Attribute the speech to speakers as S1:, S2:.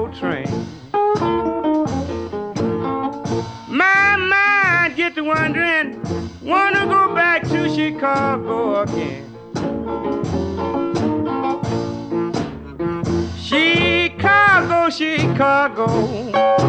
S1: Chicago train. My mind get to wondering, wanna go back to Chicago again. Chicago, Chicago,